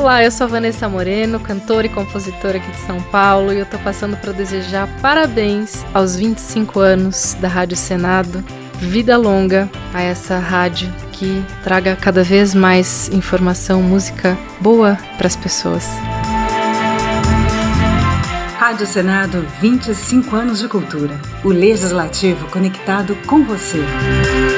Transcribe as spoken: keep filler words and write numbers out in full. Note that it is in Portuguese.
Olá, eu sou a Vanessa Moreno, cantora e compositora aqui de São Paulo, e eu tô passando para desejar parabéns aos vinte e cinco anos da Rádio Senado. Vida longa a essa rádio que traga cada vez mais informação, música boa para as pessoas. Rádio Senado, vinte e cinco anos de cultura. O Legislativo conectado com você.